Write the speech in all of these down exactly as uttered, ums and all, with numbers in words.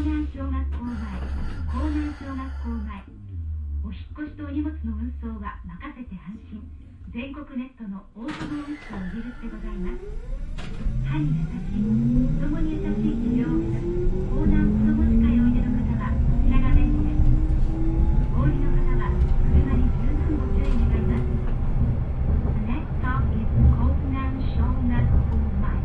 南小学校前、江南小学校前。お引っ越しとお荷物の運送は任せて安心。全国ネットのオートノ運送イギリスでございます。歯に優しい、子供に優しい治療を目指す江南子ども歯科へおいでの方はこちらが便利です。お降りの方は車に十分ご注意願います。The next stop is 江南小学校前。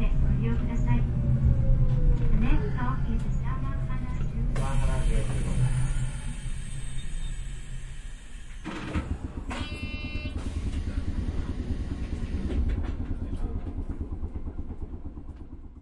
山原宿駅でございます。